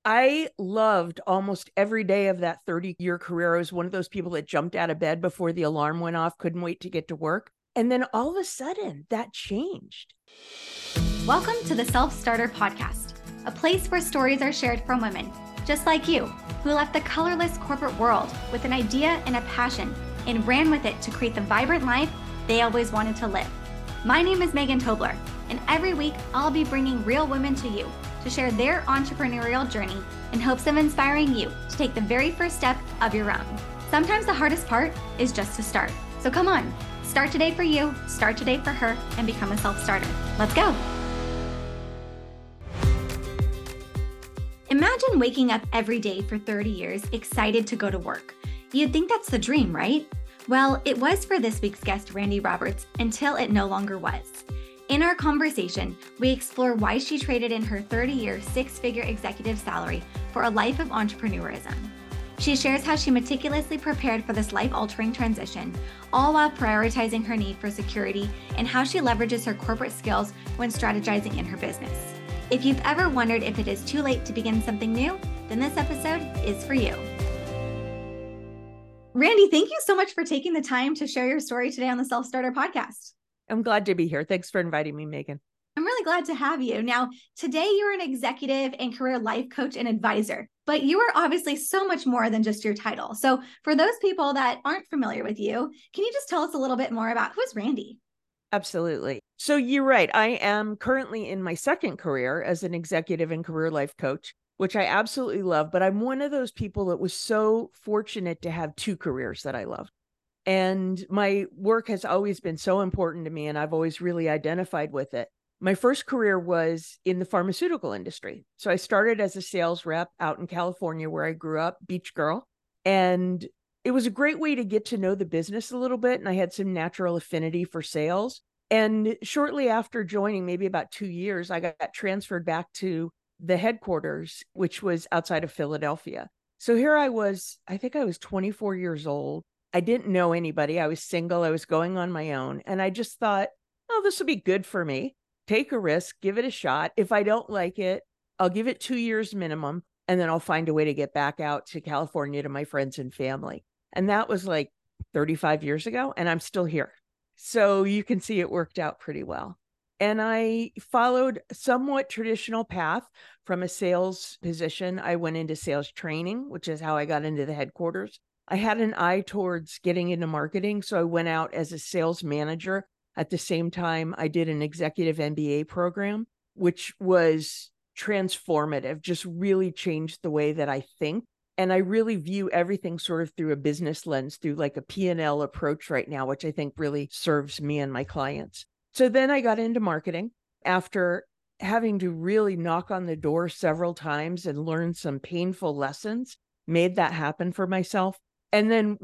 I loved almost every day of that 30-year career. I was one of those people that jumped out of bed before the alarm went off, couldn't wait to get to work. And then all of a sudden, that changed. Welcome to the Self Starter Podcast, a place where stories are shared from women, just like you, who left the colorless corporate world with an idea and a passion and ran with it to create the vibrant life they always wanted to live. My name is Megan Tobler, and every week I'll be bringing real women to you to share their entrepreneurial journey in hopes of inspiring you to take the very first step of your own. Sometimes the hardest part is just to start. So come on, start today for you, start today for her, and become a self-starter. Let's go. Imagine waking up every day for 30 years excited to go to work. You'd think that's the dream, right? Well, it was for this week's guest, Randi Roberts, until it no longer was. In our conversation, we explore why she traded in her 30-year, six-figure executive salary for a life of entrepreneurism. She shares how she meticulously prepared for this life-altering transition, all while prioritizing her need for security, and how she leverages her corporate skills when strategizing in her business. If you've ever wondered if it is too late to begin something new, then this episode is for you. Randi, thank you so much for taking the time to share your story today on the Self Starter Podcast. I'm glad to be here. Thanks for inviting me, Megan. I'm really glad to have you. Now, today you're an executive and career life coach and advisor, but you are obviously so much more than just your title. So for those people that aren't familiar with you, can you just tell us a little bit more about who's Randi? Absolutely. So you're right. I am currently in my second career as an executive and career life coach, which I absolutely love. But I'm one of those people that was so fortunate to have two careers that I loved. And my work has always been so important to me, and I've always really identified with it. My first career was in the pharmaceutical industry. So I started as a sales rep out in California, where I grew up, beach girl. And it was a great way to get to know the business a little bit. And I had some natural affinity for sales. And shortly after joining, maybe about 2 years, I got transferred back to the headquarters, which was outside of Philadelphia. So here I was, I think I was 24 years old. I didn't know anybody. I was single. I was going on my own. And I just thought, oh, this will be good for me. Take a risk, give it a shot. If I don't like it, I'll give it 2 years minimum. And then I'll find a way to get back out to California to my friends and family. And that was like 35 years ago. And I'm still here. So you can see it worked out pretty well. And I followed a somewhat traditional path from a sales position. I went into sales training, which is how I got into the headquarters. I had an eye towards getting into marketing. So I went out as a sales manager. At the same time, I did an executive MBA program, which was transformative, just really changed the way that I think. And I really view everything sort of through a business lens, through like a P&L approach right now, which I think really serves me and my clients. So then I got into marketing after having to really knock on the door several times and learn some painful lessons, made that happen for myself. And then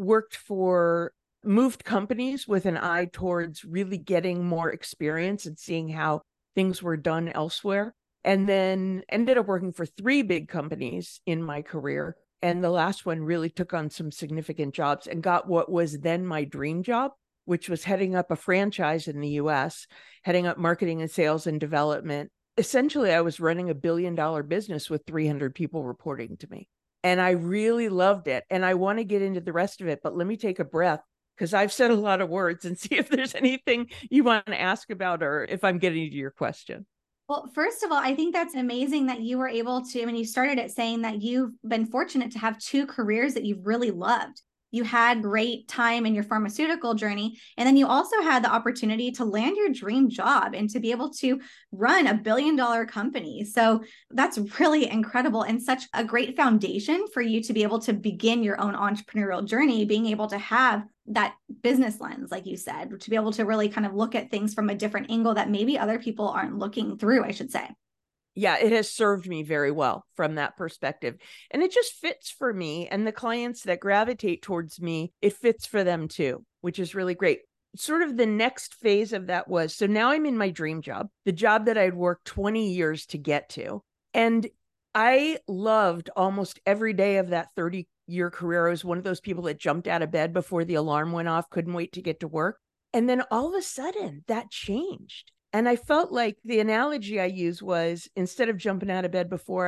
moved companies with an eye towards really getting more experience and seeing how things were done elsewhere. And then ended up working for 3 big companies in my career. And the last one really took on some significant jobs and got what was then my dream job, which was heading up a franchise in the US, heading up marketing and sales and development. Essentially, I was running $1 billion business with 300 people reporting to me. And I really loved it. And I want to get into the rest of it, but let me take a breath because I've said a lot of words and see if there's anything you want to ask about or if I'm getting to your question. Well, first of all, I think that's amazing that you were able to, I mean, you started it saying that you've been fortunate to have 2 careers that you've really loved. You had great time in your pharmaceutical journey, and then you also had the opportunity to land your dream job and to be able to run $1 billion company. So that's really incredible and such a great foundation for you to be able to begin your own entrepreneurial journey, being able to have that business lens, like you said, to be able to really kind of look at things from a different angle that maybe other people aren't looking through, I should say. Yeah, it has served me very well from that perspective. And it just fits for me. And the clients that gravitate towards me, it fits for them too, which is really great. Sort of the next phase of that was, so now I'm in my dream job, the job that I'd worked 20 years to get to. And I loved almost every day of that 30-year career. I was one of those people that jumped out of bed before the alarm went off, couldn't wait to get to work. And then all of a sudden that changed. And I felt like the analogy I used was, instead of jumping out of bed before I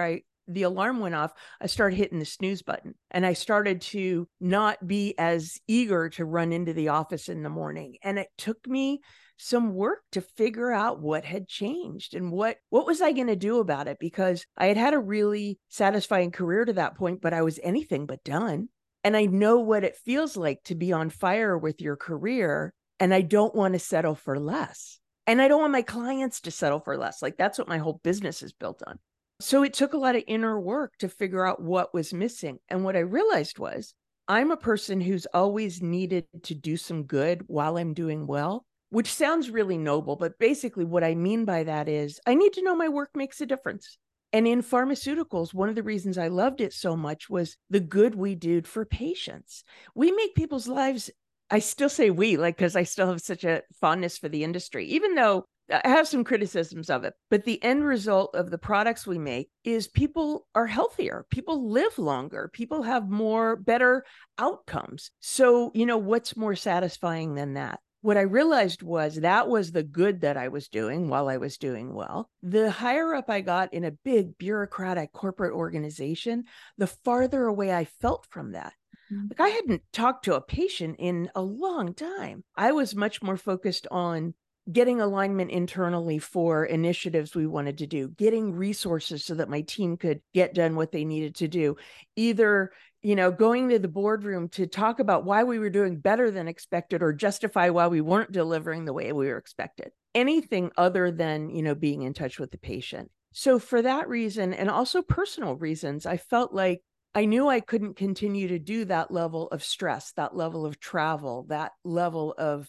the alarm went off, I started hitting the snooze button, and I started to not be as eager to run into the office in the morning. And it took me some work to figure out what had changed and what was I going to do about it, because I had had a really satisfying career to that point, but I was anything but done. And I know what it feels like to be on fire with your career, and I don't want to settle for less. And I don't want my clients to settle for less. Like, that's what my whole business is built on. So it took a lot of inner work to figure out what was missing. And what I realized was I'm a person who's always needed to do some good while I'm doing well, which sounds really noble. But basically what I mean by that is I need to know my work makes a difference. And in pharmaceuticals, one of the reasons I loved it so much was the good we did for patients. We make people's lives, I still say we, like, because I still have such a fondness for the industry, even though I have some criticisms of it. But the end result of the products we make is people are healthier, people live longer, people have better outcomes. So, what's more satisfying than that? What I realized was that was the good that I was doing while I was doing well. The higher up I got in a big bureaucratic corporate organization, the farther away I felt from that. Like, I hadn't talked to a patient in a long time. I was much more focused on getting alignment internally for initiatives we wanted to do, getting resources so that my team could get done what they needed to do, either going to the boardroom to talk about why we were doing better than expected or justify why we weren't delivering the way we were expected. Anything other than, being in touch with the patient. So for that reason, and also personal reasons, I felt like I knew I couldn't continue to do that level of stress, that level of travel, that level of,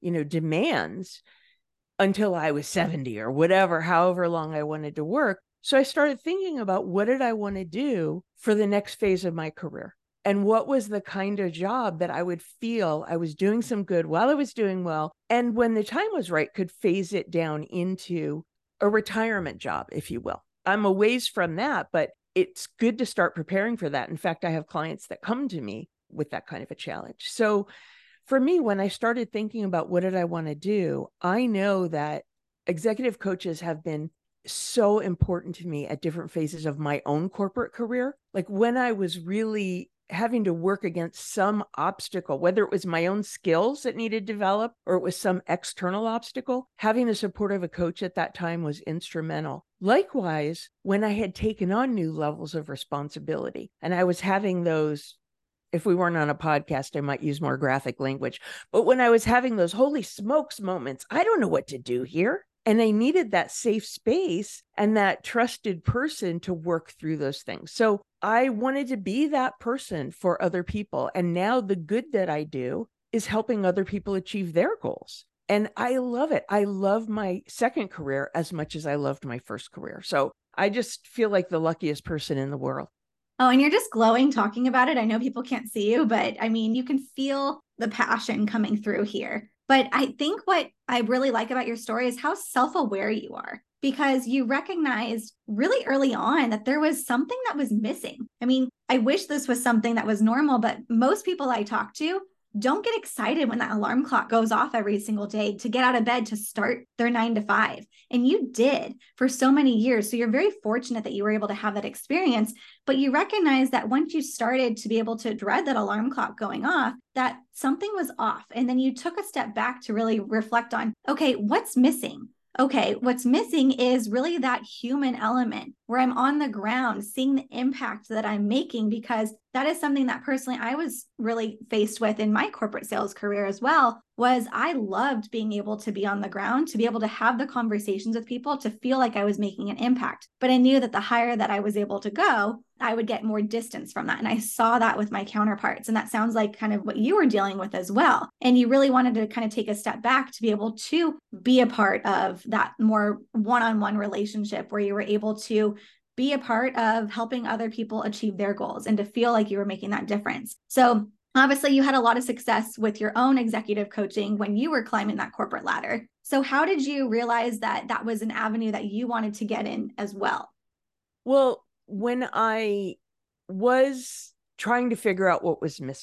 demands until I was 70 or whatever, however long I wanted to work. So I started thinking about what did I want to do for the next phase of my career? And what was the kind of job that I would feel I was doing some good while I was doing well, and when the time was right, could phase it down into a retirement job, if you will. I'm a ways from that, but it's good to start preparing for that. In fact, I have clients that come to me with that kind of a challenge. So for me, when I started thinking about what did I want to do, I know that executive coaches have been so important to me at different phases of my own corporate career. Like when I was really having to work against some obstacle, whether it was my own skills that needed to develop or it was some external obstacle, having the support of a coach at that time was instrumental. Likewise, when I had taken on new levels of responsibility and I was having those, if we weren't on a podcast, I might use more graphic language, but when I was having those holy smokes moments, I don't know what to do here. And I needed that safe space and that trusted person to work through those things. So I wanted to be that person for other people. And now the good that I do is helping other people achieve their goals. And I love it. I love my second career as much as I loved my first career. So I just feel like the luckiest person in the world. Oh, and you're just glowing talking about it. I know people can't see you, but I mean, you can feel the passion coming through here. But I think what I really like about your story is how self-aware you are, because you recognized really early on that there was something that was missing. I mean, I wish this was something that was normal, but most people I talk to don't get excited when that alarm clock goes off every single day to get out of bed to start their 9 to 5. And you did for so many years. So you're very fortunate that you were able to have that experience. But you recognize that once you started to be able to dread that alarm clock going off, that something was off. And then you took a step back to really reflect on, okay, what's missing? Okay, what's missing is really that human element where I'm on the ground seeing the impact that I'm making, because that is something that personally I was really faced with in my corporate sales career as well. Was I loved being able to be on the ground, to be able to have the conversations with people, to feel like I was making an impact. But I knew that the higher that I was able to go, I would get more distance from that. And I saw that with my counterparts. And that sounds like kind of what you were dealing with as well. And you really wanted to kind of take a step back to be able to be a part of that more one-on-one relationship where you were able to be a part of helping other people achieve their goals and to feel like you were making that difference. So obviously, you had a lot of success with your own executive coaching when you were climbing that corporate ladder. So how did you realize that that was an avenue that you wanted to get in as well? Well, when I was trying to figure out what was missing,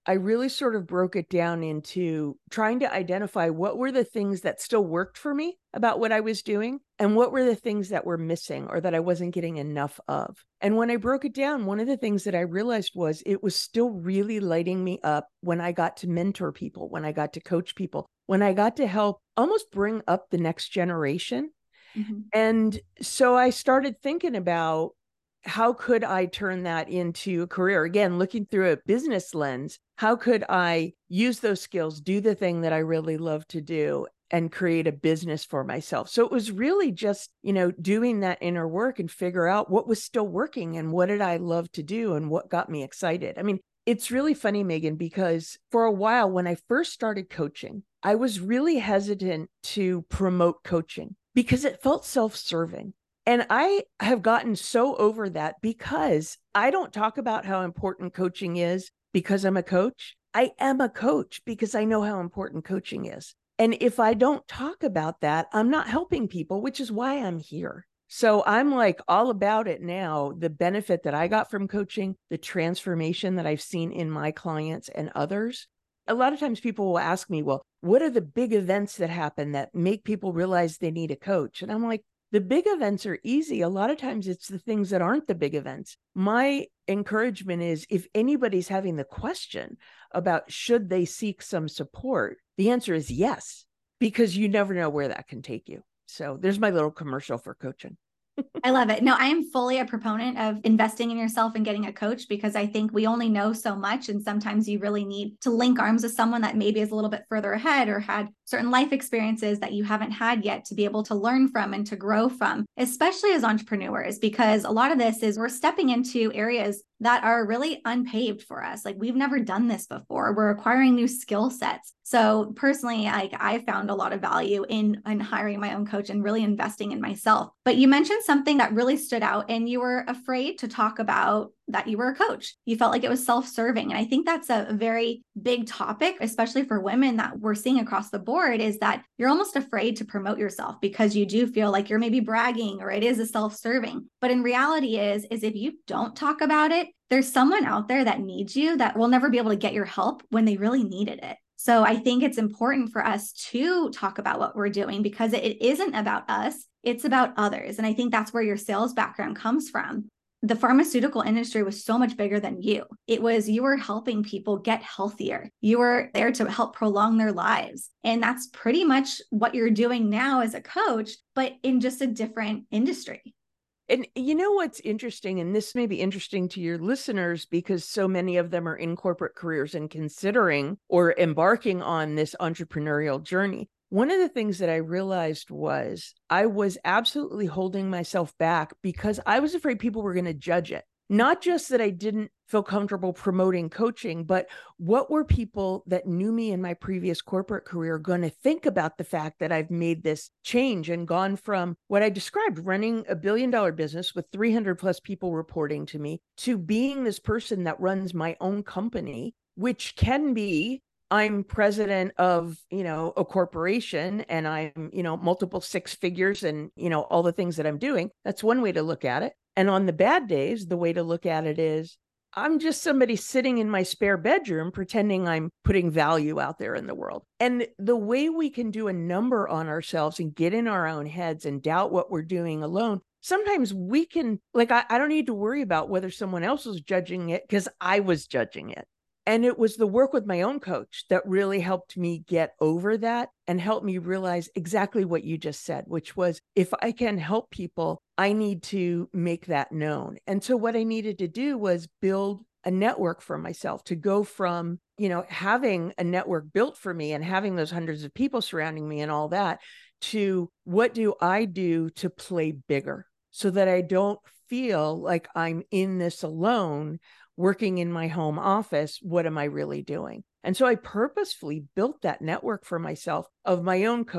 I really sort of broke it down into trying to identify what were the things that still worked for me about what I was doing and what were the things that were missing or that I wasn't getting enough of. And when I broke it down, one of the things that I realized was it was still really lighting me up when I got to mentor people, when I got to coach people, when I got to help almost bring up the next generation. Mm-hmm. And so I started thinking about how could I turn that into a career? Again, looking through a business lens, how could I use those skills, do the thing that I really love to do, and create a business for myself? So it was really just, doing that inner work and figure out what was still working and what did I love to do and what got me excited. I mean, it's really funny, Megan, because for a while when I first started coaching, I was really hesitant to promote coaching because it felt self-serving. And I have gotten so over that because I don't talk about how important coaching is because I'm a coach. I am a coach because I know how important coaching is. And if I don't talk about that, I'm not helping people, which is why I'm here. So I'm like all about it now. The benefit that I got from coaching, the transformation that I've seen in my clients and others. A lot of times people will ask me, well, what are the big events that happen that make people realize they need a coach? And I'm like, the big events are easy. A lot of times it's the things that aren't the big events. My encouragement is if anybody's having the question about should they seek some support, the answer is yes, because you never know where that can take you. So there's my little commercial for coaching. I love it. No, I am fully a proponent of investing in yourself and getting a coach because I think we only know so much. And sometimes you really need to link arms with someone that maybe is a little bit further ahead or had certain life experiences that you haven't had yet to be able to learn from and to grow from, especially as entrepreneurs, because a lot of this is we're stepping into areas that are really unpaved for us. Like we've never done this before. We're acquiring new skill sets. So personally, I found a lot of value in hiring my own coach and really investing in myself. But you mentioned something that really stood out and you were afraid to talk about that you were a coach. You felt like it was self-serving. And I think that's a very big topic, especially for women that we're seeing across the board, is that you're almost afraid to promote yourself because you do feel like you're maybe bragging or it is a self-serving. But in reality is if you don't talk about it, there's someone out there that needs you that will never be able to get your help when they really needed it. So I think it's important for us to talk about what we're doing because it isn't about us, it's about others. And I think that's where your sales background comes from. The pharmaceutical industry was so much bigger than you. You were helping people get healthier. You were there to help prolong their lives. And that's pretty much what you're doing now as a coach, but in just a different industry. And you know what's interesting, and this may be interesting to your listeners because so many of them are in corporate careers and considering or embarking on this entrepreneurial journey. One of the things that I realized was I was absolutely holding myself back because I was afraid people were going to judge it. Not just that I didn't feel comfortable promoting coaching, but what were people that knew me in my previous corporate career going to think about the fact that I've made this change and gone from what I described, running a $1 billion business with 300 plus people reporting to me, to being this person that runs my own company, which can be I'm president of, a corporation and I'm, multiple six figures and, all the things that I'm doing. That's one way to look at it. And on the bad days, the way to look at it is I'm just somebody sitting in my spare bedroom pretending I'm putting value out there in the world. And the way we can do a number on ourselves and get in our own heads and doubt what we're doing alone, sometimes we can, I don't need to worry about whether someone else was judging it because I was judging it. And it was the work with my own coach that really helped me get over that and helped me realize exactly what you just said, which was if I can help people, I need to make that known. And so what I needed to do was build a network for myself to go from, having a network built for me and having those hundreds of people surrounding me and all that to what do I do to play bigger so that I don't feel like I'm in this alone working in my home office. What am I really doing? And so I purposefully built that network for myself of my own coach,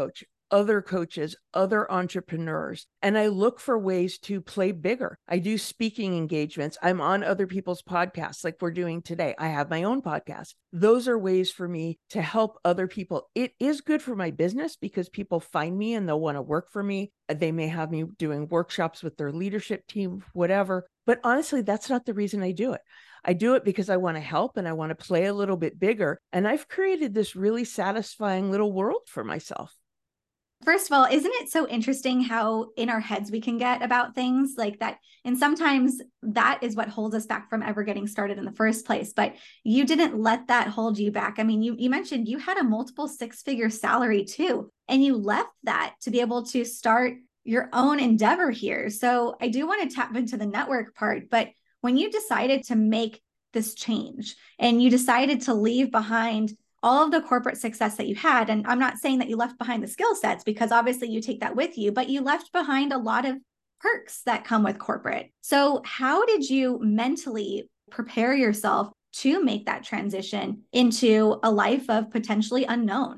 other coaches, other entrepreneurs, and I look for ways to play bigger. I do speaking engagements. I'm on other people's podcasts like we're doing today. I have my own podcast. Those are ways for me to help other people. It is good for my business because people find me and they'll want to work for me. They may have me doing workshops with their leadership team, whatever. But honestly, that's not the reason I do it. I do it because I want to help and I want to play a little bit bigger. And I've created this really satisfying little world for myself. First of all, isn't it so interesting how in our heads we can get about things like that? And sometimes that is what holds us back from ever getting started in the first place. But you didn't let that hold you back. I mean, you mentioned you had a multiple six-figure salary too, and you left that to be able to start your own endeavor here. So I do want to tap into the network part, but when you decided to make this change and you decided to leave behind all of the corporate success that you had, and I'm not saying that you left behind the skill sets because obviously you take that with you, but you left behind a lot of perks that come with corporate. So how did you mentally prepare yourself to make that transition into a life of potentially unknown?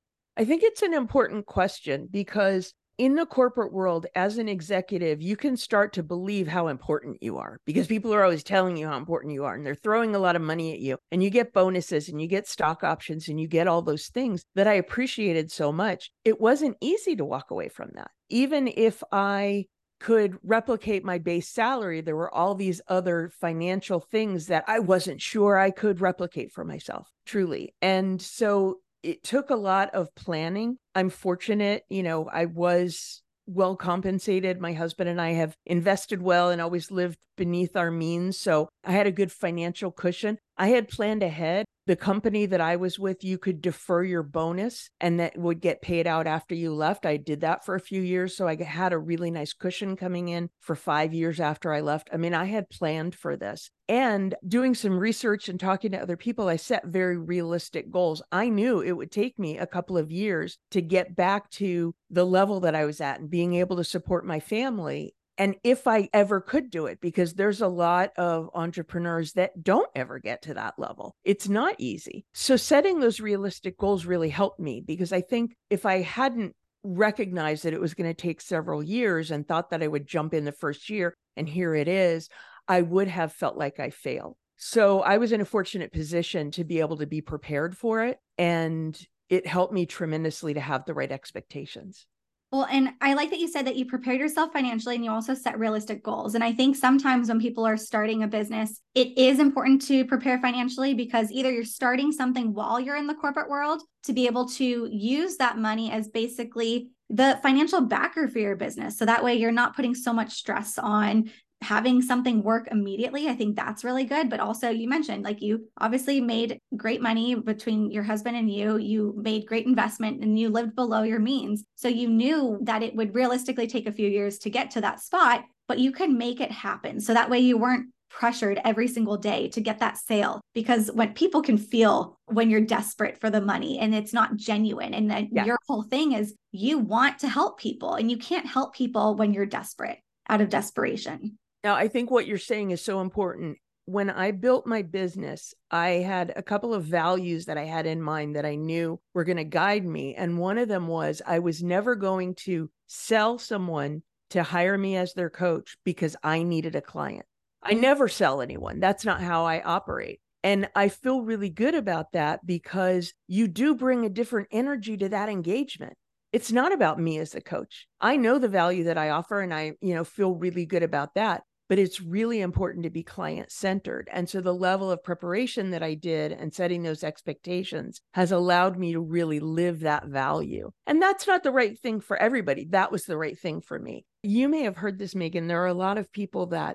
I think it's an important question because in the corporate world, as an executive, you can start to believe how important you are because people are always telling you how important you are and they're throwing a lot of money at you and you get bonuses and you get stock options and you get all those things that I appreciated so much. It wasn't easy to walk away from that. Even if I could replicate my base salary, there were all these other financial things that I wasn't sure I could replicate for myself, truly. And so it took a lot of planning. I'm fortunate, I was well compensated. My husband and I have invested well and always lived beneath our means. So I had a good financial cushion. I had planned ahead. The company that I was with, you could defer your bonus and that would get paid out after you left. I did that for a few years. So I had a really nice cushion coming in for 5 years after I left. I mean, I had planned for this. And doing some research and talking to other people, I set very realistic goals. I knew it would take me a couple of years to get back to the level that I was at and being able to support my family. And if I ever could do it, because there's a lot of entrepreneurs that don't ever get to that level. It's not easy. So setting those realistic goals really helped me because I think if I hadn't recognized that it was going to take several years and thought that I would jump in the first year and here it is, I would have felt like I failed. So I was in a fortunate position to be able to be prepared for it. And it helped me tremendously to have the right expectations. Well, and I like that you said that you prepared yourself financially and you also set realistic goals. And I think sometimes when people are starting a business, it is important to prepare financially because either you're starting something while you're in the corporate world to be able to use that money as basically the financial backer for your business. So that way you're not putting so much stress on having something work immediately. I think that's really good. But also you mentioned like you obviously made great money between your husband and you made great investment and you lived below your means. So you knew that it would realistically take a few years to get to that spot, but you could make it happen. So that way you weren't pressured every single day to get that sale because when people can feel when you're desperate for the money and it's not genuine and your whole thing is you want to help people and you can't help people when you're desperate out of desperation. Now, I think what you're saying is so important. When I built my business, I had a couple of values that I had in mind that I knew were going to guide me. And one of them was I was never going to sell someone to hire me as their coach because I needed a client. I never sell anyone. That's not how I operate. And I feel really good about that because you do bring a different energy to that engagement. It's not about me as a coach. I know the value that I offer and I, feel really good about that. But it's really important to be client-centered. And so the level of preparation that I did and setting those expectations has allowed me to really live that value. And that's not the right thing for everybody. That was the right thing for me. You may have heard this, Megan. There are a lot of people that,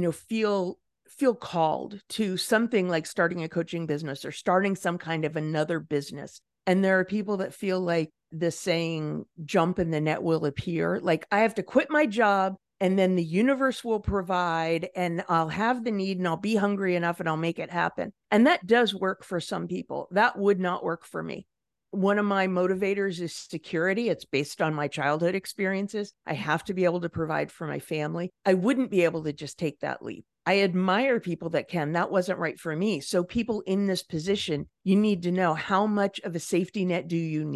feel called to something like starting a coaching business or starting some kind of another business. And there are people that feel like the saying, jump and the net will appear. Like I have to quit my job and then the universe will provide and I'll have the need and I'll be hungry enough and I'll make it happen. And that does work for some people. That would not work for me. One of my motivators is security. It's based on my childhood experiences. I have to be able to provide for my family. I wouldn't be able to just take that leap. I admire people that can. That wasn't right for me. So people in this position, you need to know how much of a safety net do you need?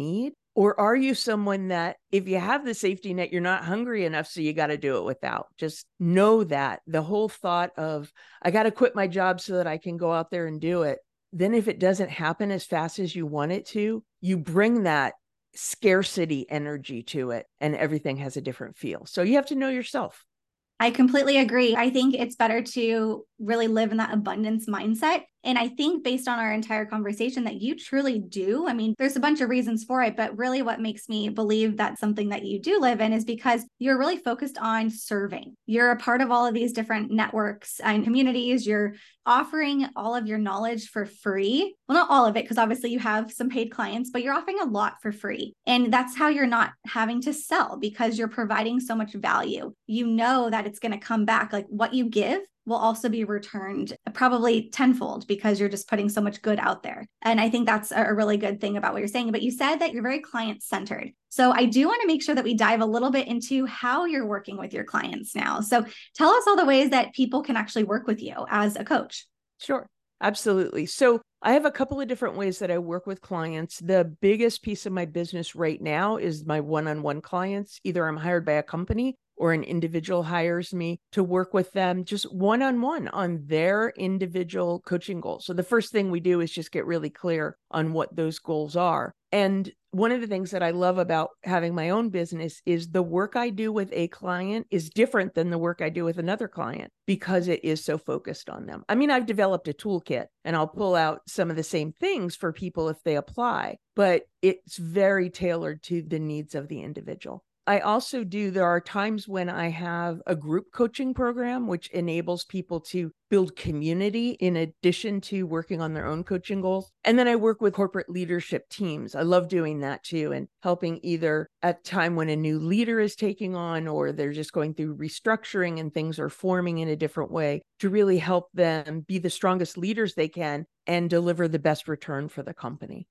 Or are you someone that if you have the safety net, you're not hungry enough, so you got to do it without? Just know that the whole thought of, I got to quit my job so that I can go out there and do it. Then if it doesn't happen as fast as you want it to, you bring that scarcity energy to it and everything has a different feel. So you have to know yourself. I completely agree. I think it's better to really live in that abundance mindset. And I think based on our entire conversation that you truly do. I mean, there's a bunch of reasons for it, but really what makes me believe that's something that you do live in is because you're really focused on serving. You're a part of all of these different networks and communities. You're offering all of your knowledge for free. Well, not all of it, because obviously you have some paid clients, but you're offering a lot for free. And that's how you're not having to sell because you're providing so much value. You know that it's going to come back. Like what you give will also be returned probably tenfold because you're just putting so much good out there. And I think that's a really good thing about what you're saying. But you said that you're very client centered. So I do want to make sure that we dive a little bit into how you're working with your clients now. So tell us all the ways that people can actually work with you as a coach. Sure. Absolutely. So I have a couple of different ways that I work with clients. The biggest piece of my business right now is my one-on-one clients. Either I'm hired by a company or an individual hires me to work with them just one-on-one on their individual coaching goals. So the first thing we do is just get really clear on what those goals are. And one of the things that I love about having my own business is the work I do with a client is different than the work I do with another client because it is so focused on them. I mean, I've developed a toolkit and I'll pull out some of the same things for people if they apply, but it's very tailored to the needs of the individual. I also there are times when I have a group coaching program, which enables people to build community in addition to working on their own coaching goals. And then I work with corporate leadership teams. I love doing that too, and helping either at a time when a new leader is taking on, or they're just going through restructuring and things are forming in a different way to really help them be the strongest leaders they can and deliver the best return for the company.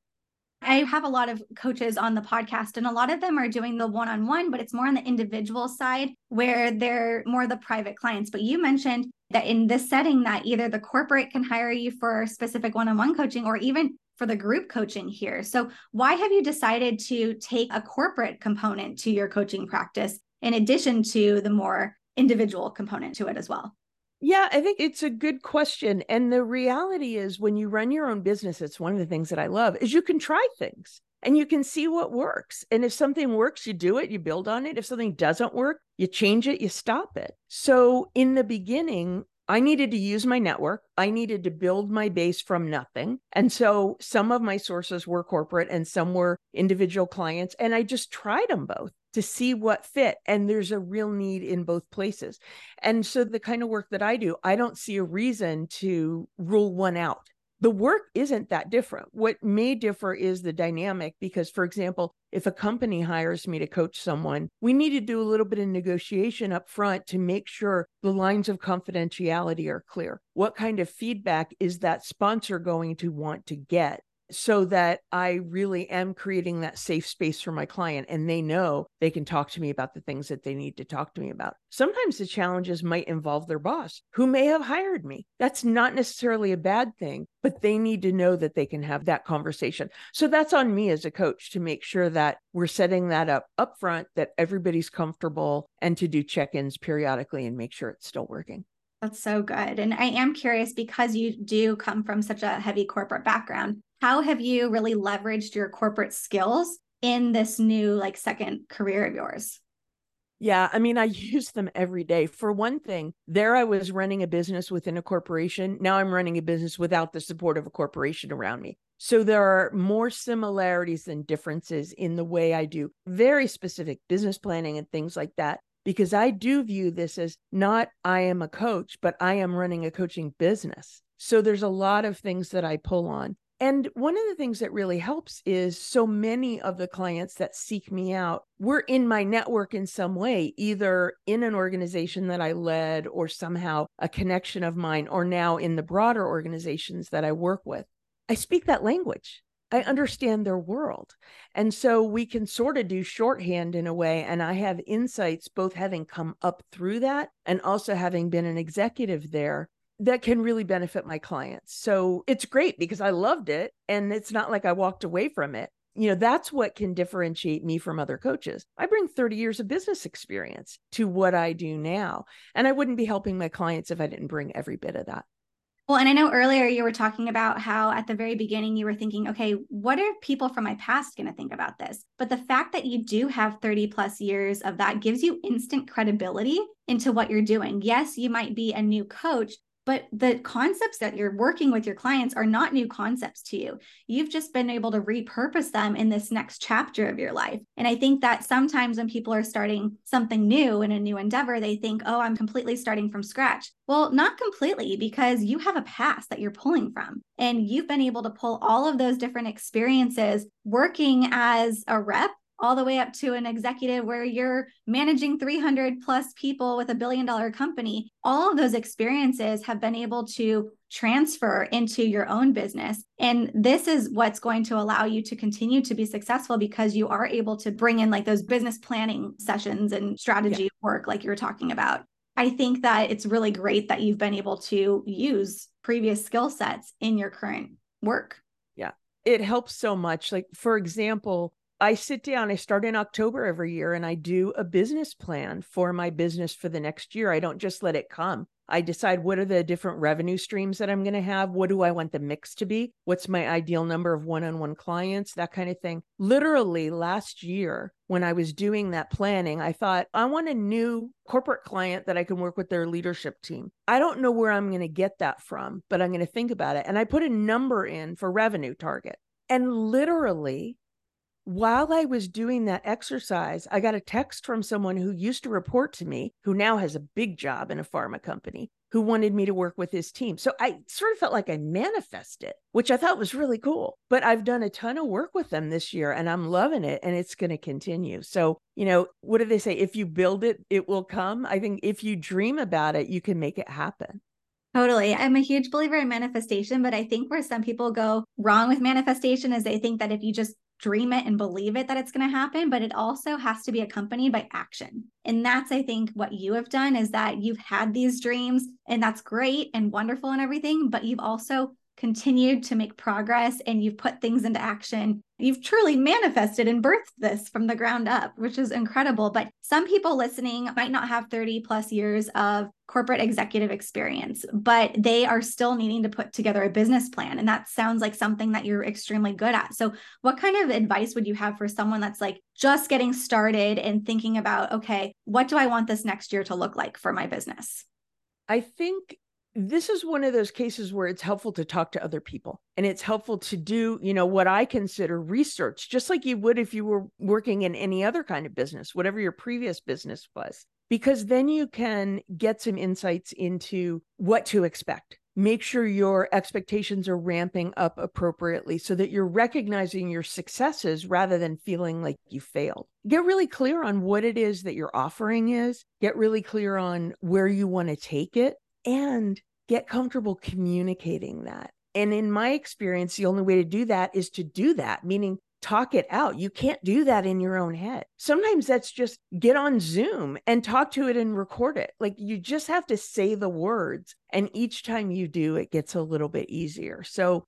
I have a lot of coaches on the podcast, and a lot of them are doing the one-on-one, but it's more on the individual side where they're more the private clients. But you mentioned that in this setting that either the corporate can hire you for specific one-on-one coaching or even for the group coaching here. So why have you decided to take a corporate component to your coaching practice in addition to the more individual component to it as well? Yeah, I think it's a good question. And the reality is when you run your own business, it's one of the things that I love is you can try things and you can see what works. And if something works, you do it, you build on it. If something doesn't work, you change it, you stop it. So in the beginning, I needed to use my network. I needed to build my base from nothing. And so some of my sources were corporate and some were individual clients. And I just tried them both to see what fit. And there's a real need in both places. And so the kind of work that I do, I don't see a reason to rule one out. The work isn't that different. What may differ is the dynamic, because, for example, if a company hires me to coach someone, we need to do a little bit of negotiation up front to make sure the lines of confidentiality are clear. What kind of feedback is that sponsor going to want to get? So that I really am creating that safe space for my client and they know they can talk to me about the things that they need to talk to me about. Sometimes the challenges might involve their boss who may have hired me. That's not necessarily a bad thing, but they need to know that they can have that conversation. So that's on me as a coach to make sure that we're setting that up front, that everybody's comfortable, and to do check-ins periodically and make sure it's still working. That's so good. And I am curious, because you do come from such a heavy corporate background, how have you really leveraged your corporate skills in this new second career of yours? Yeah, I mean, I use them every day. For one thing, there I was running a business within a corporation. Now I'm running a business without the support of a corporation around me. So there are more similarities than differences in the way I do very specific business planning and things like that. Because I do view this as not I am a coach, but I am running a coaching business. So there's a lot of things that I pull on. And one of the things that really helps is so many of the clients that seek me out were in my network in some way, either in an organization that I led or somehow a connection of mine, or now in the broader organizations that I work with. I speak that language. I understand their world. And so we can sort of do shorthand in a way. And I have insights, both having come up through that and also having been an executive there, that can really benefit my clients. So it's great because I loved it. And it's not like I walked away from it. That's what can differentiate me from other coaches. I bring 30 years of business experience to what I do now. And I wouldn't be helping my clients if I didn't bring every bit of that. Well, and I know earlier you were talking about how at the very beginning you were thinking, okay, what are people from my past going to think about this? But the fact that you do have 30 plus years of that gives you instant credibility into what you're doing. Yes, you might be a new coach, but the concepts that you're working with your clients are not new concepts to you. You've just been able to repurpose them in this next chapter of your life. And I think that sometimes when people are starting something new in a new endeavor, they think, oh, I'm completely starting from scratch. Well, not completely, because you have a past that you're pulling from. And you've been able to pull all of those different experiences working as a rep all the way up to an executive where you're managing 300 plus people with $1 billion company. All of those experiences have been able to transfer into your own business. And this is what's going to allow you to continue to be successful, because you are able to bring in like those business planning sessions and strategy work like you were talking about. I think that it's really great that you've been able to use previous skill sets in your current work. Yeah, it helps so much. Like, for example, I sit down, I start in October every year, and I do a business plan for my business for the next year. I don't just let it come. I decide what are the different revenue streams that I'm going to have. What do I want the mix to be? What's my ideal number of one-on-one clients? That kind of thing. Literally last year, when I was doing that planning, I thought, I want a new corporate client that I can work with their leadership team. I don't know where I'm going to get that from, but I'm going to think about it. And I put a number in for revenue target. And literally, while I was doing that exercise, I got a text from someone who used to report to me, who now has a big job in a pharma company, who wanted me to work with his team. So I sort of felt like I manifested, which I thought was really cool. But I've done a ton of work with them this year and I'm loving it, and it's going to continue. So, what do they say? If you build it, it will come. I think if you dream about it, you can make it happen. Totally. I'm a huge believer in manifestation, but I think where some people go wrong with manifestation is they think that if you just dream it and believe it, that it's going to happen, but it also has to be accompanied by action. And that's, I think, what you have done is that you've had these dreams, and that's great and wonderful and everything, but you've also continued to make progress and you've put things into action. You've truly manifested and birthed this from the ground up, which is incredible. But some people listening might not have 30 plus years of corporate executive experience, but they are still needing to put together a business plan. And that sounds like something that you're extremely good at. So what kind of advice would you have for someone that's like just getting started and thinking about, okay, what do I want this next year to look like for my business? I think this is one of those cases where it's helpful to talk to other people, and it's helpful to do, what I consider research, just like you would if you were working in any other kind of business, whatever your previous business was, because then you can get some insights into what to expect. Make sure your expectations are ramping up appropriately so that you're recognizing your successes rather than feeling like you failed. Get really clear on what it is that your offering is. Get really clear on where you want to take it, and get comfortable communicating that. And in my experience, the only way to do that is to do that, meaning talk it out. You can't do that in your own head. Sometimes that's just get on Zoom and talk to it and record it. Like, you just have to say the words. And each time you do, it gets a little bit easier. So,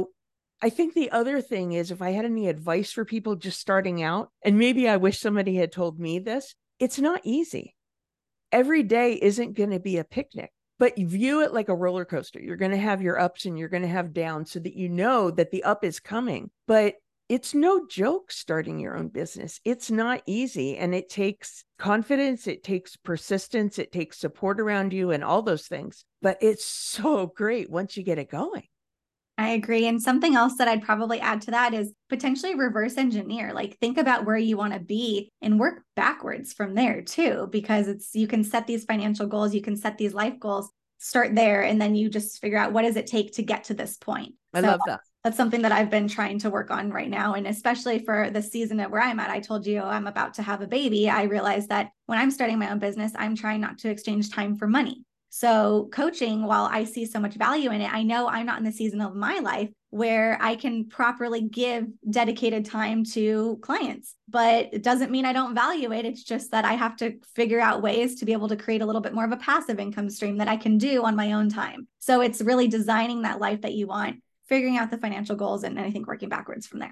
I think the other thing is, if I had any advice for people just starting out, and maybe I wish somebody had told me this, it's not easy. Every day isn't going to be a picnic. But view it like a roller coaster. You're going to have your ups and you're going to have downs, so that you know that the up is coming. But it's no joke starting your own business. It's not easy. And it takes confidence. It takes persistence. It takes support around you and all those things. But it's so great once you get it going. I agree. And something else that I'd probably add to that is potentially reverse engineer. Like, think about where you want to be and work backwards from there too, because you can set these financial goals, you can set these life goals, start there, and then you just figure out what does it take to get to this point. I love that. That's something that I've been trying to work on right now. And especially for the season of where I'm at, I told you I'm about to have a baby. I realized that when I'm starting my own business, I'm trying not to exchange time for money. So coaching, while I see so much value in it, I know I'm not in the season of my life where I can properly give dedicated time to clients, but it doesn't mean I don't value it. It's just that I have to figure out ways to be able to create a little bit more of a passive income stream that I can do on my own time. So it's really designing that life that you want, figuring out the financial goals, and I think working backwards from there.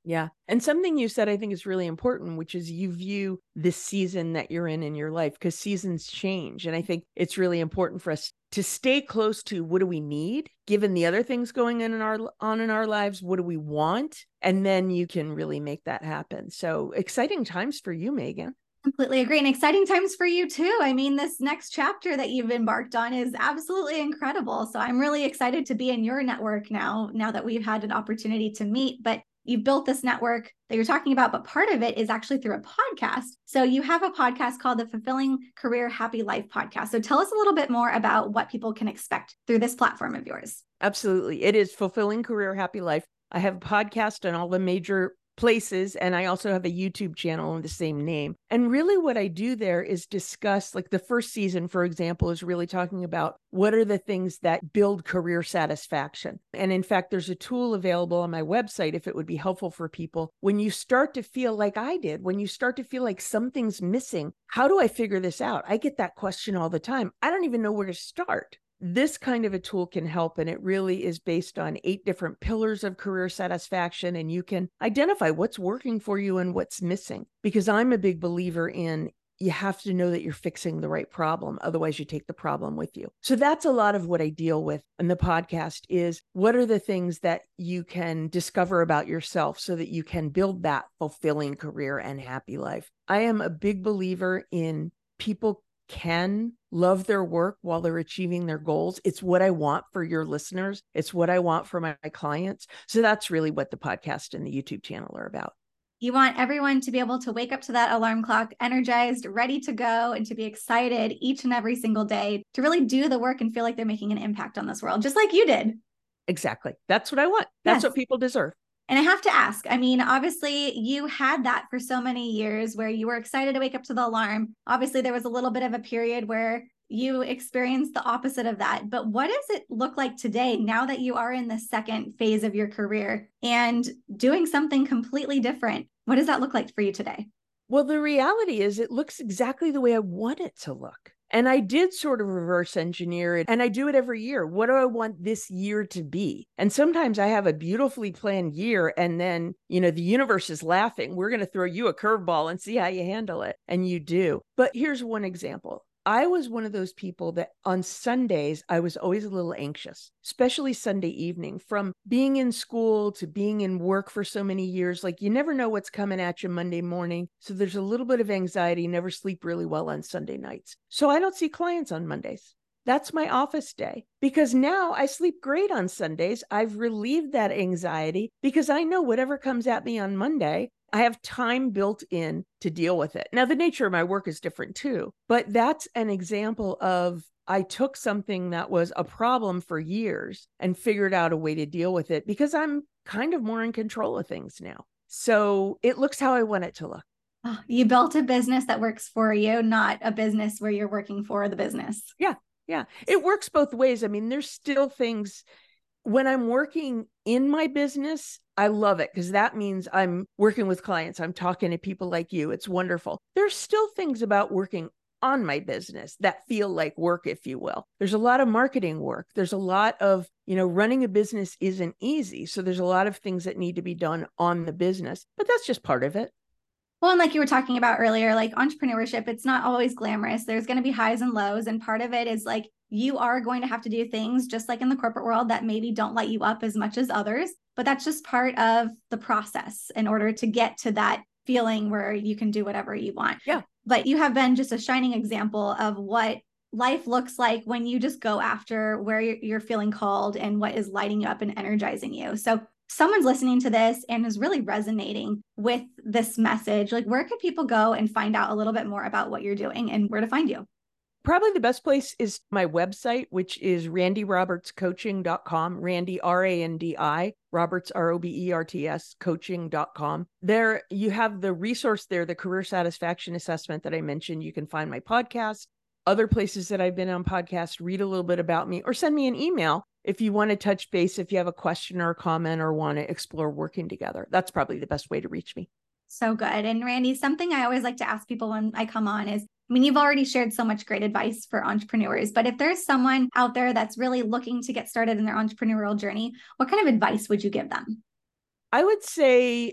Yeah. And something you said I think is really important, which is you view this season that you're in your life, because seasons change. And I think it's really important for us to stay close to what do we need, given the other things going on in our lives, what do we want? And then you can really make that happen. So exciting times for you, Megan. Completely agree. And exciting times for you too. I mean, this next chapter that you've embarked on is absolutely incredible. So I'm really excited to be in your network now that we've had an opportunity to meet. But you've built this network that you're talking about, but part of it is actually through a podcast. So you have a podcast called the Fulfilling Career Happy Life podcast. So tell us a little bit more about what people can expect through this platform of yours. Absolutely. It is Fulfilling Career Happy Life. I have a podcast on all the major places, and I also have a YouTube channel in the same name. And really what I do there is discuss, like the first season, for example, is really talking about what are the things that build career satisfaction. And in fact, there's a tool available on my website if it would be helpful for people. When you start to feel like I did, when you start to feel like something's missing, how do I figure this out? I get that question all the time. I don't even know where to start. This kind of a tool can help, and it really is based on 8 different pillars of career satisfaction, and you can identify what's working for you and what's missing. Because I'm a big believer in you have to know that you're fixing the right problem. Otherwise, you take the problem with you. So that's a lot of what I deal with in the podcast is what are the things that you can discover about yourself so that you can build that fulfilling career and happy life. I am a big believer in people can love their work while they're achieving their goals. It's what I want for your listeners. It's what I want for my clients. So that's really what the podcast and the YouTube channel are about. You want everyone to be able to wake up to that alarm clock, energized, ready to go, and to be excited each and every single day to really do the work and feel like they're making an impact on this world, just like you did. Exactly. That's what I want. That's what people deserve. And I have to ask, I mean, obviously you had that for so many years where you were excited to wake up to the alarm. Obviously there was a little bit of a period where you experienced the opposite of that. But what does it look like today now that you are in the second phase of your career and doing something completely different? What does that look like for you today? Well, the reality is it looks exactly the way I want it to look. And I did sort of reverse engineer it, and I do it every year. What do I want this year to be? And sometimes I have a beautifully planned year, and then, the universe is laughing. We're going to throw you a curveball and see how you handle it. And you do. But here's one example. I was one of those people that on Sundays, I was always a little anxious, especially Sunday evening, from being in school to being in work for so many years. Like you never know what's coming at you Monday morning. So there's a little bit of anxiety, never sleep really well on Sunday nights. So I don't see clients on Mondays. That's my office day because now I sleep great on Sundays. I've relieved that anxiety because I know whatever comes at me on Monday, I have time built in to deal with it. Now, the nature of my work is different too, but that's an example of I took something that was a problem for years and figured out a way to deal with it because I'm kind of more in control of things now. So it looks how I want it to look. Oh, you built a business that works for you, not a business where you're working for the business. Yeah. It works both ways. I mean, there's still things when I'm working in my business, I love it because that means I'm working with clients. I'm talking to people like you. It's wonderful. There's still things about working on my business that feel like work, if you will. There's a lot of marketing work. There's a lot of, running a business isn't easy. So there's a lot of things that need to be done on the business, but that's just part of it. Well, and like you were talking about earlier, like entrepreneurship, it's not always glamorous. There's going to be highs and lows. And part of it is like, you are going to have to do things just like in the corporate world that maybe don't light you up as much as others, but that's just part of the process in order to get to that feeling where you can do whatever you want. Yeah. But you have been just a shining example of what life looks like when you just go after where you're feeling called and what is lighting you up and energizing you. So someone's listening to this and is really resonating with this message, like where could people go and find out a little bit more about what you're doing and where to find you? Probably the best place is my website, which is randyrobertscoaching.com, Randy, R-A-N-D-I, Roberts, R-O-B-E-R-T-S, coaching.com. There you have the resource there, the career satisfaction assessment that I mentioned. You can find my podcast, other places that I've been on podcasts, read a little bit about me, or send me an email if you want to touch base, if you have a question or a comment or want to explore working together. That's probably the best way to reach me. So good. And Randy, something I always like to ask people when I come on is, you've already shared so much great advice for entrepreneurs, but if there's someone out there that's really looking to get started in their entrepreneurial journey, what kind of advice would you give them? I would say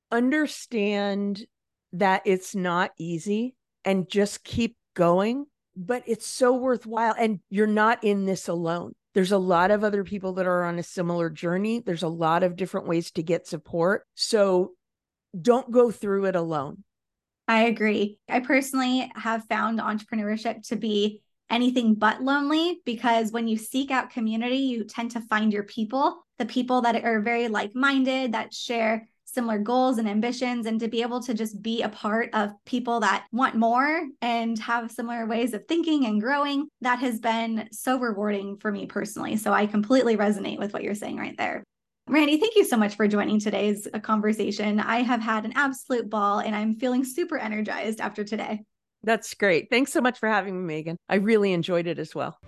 understand that it's not easy and just keep going, but it's so worthwhile. And you're not in this alone. There's a lot of other people that are on a similar journey. There's a lot of different ways to get support. So don't go through it alone. I agree. I personally have found entrepreneurship to be anything but lonely, because when you seek out community, you tend to find your people, the people that are very like-minded, that share similar goals and ambitions, and to be able to just be a part of people that want more and have similar ways of thinking and growing, that has been so rewarding for me personally. So I completely resonate with what you're saying right there. Randy, thank you so much for joining today's conversation. I have had an absolute ball and I'm feeling super energized after today. That's great. Thanks so much for having me, Megan. I really enjoyed it as well.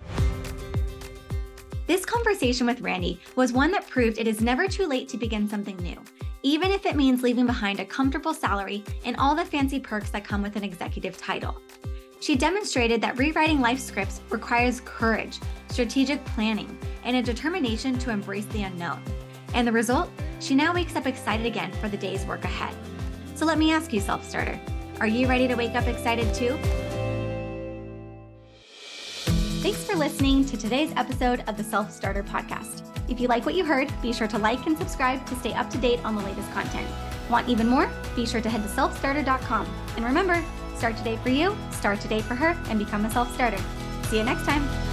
This conversation with Randy was one that proved it is never too late to begin something new, even if it means leaving behind a comfortable salary and all the fancy perks that come with an executive title. She demonstrated that rewriting life scripts requires courage, strategic planning, and a determination to embrace the unknown. And the result? She now wakes up excited again for the day's work ahead. So let me ask you, Self-Starter, are you ready to wake up excited too? Thanks for listening to today's episode of the Self-Starter Podcast. If you like what you heard, be sure to like and subscribe to stay up to date on the latest content. Want even more? Be sure to head to selfstarter.com. And remember, start today for you, start today for her, and become a self-starter. See you next time.